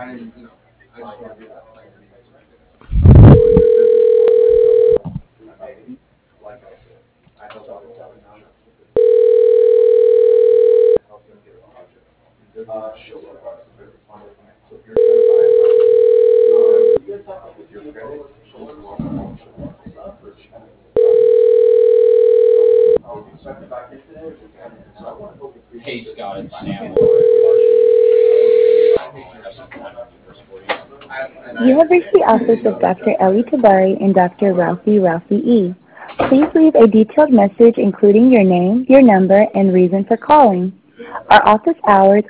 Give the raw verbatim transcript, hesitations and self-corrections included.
Hey Scott, it's Sam. You have reached the office of Doctor Ellie Tabari and Doctor Ralphie Ralphie E. Please leave a detailed message including your name, your number, and reason for calling. Our office hours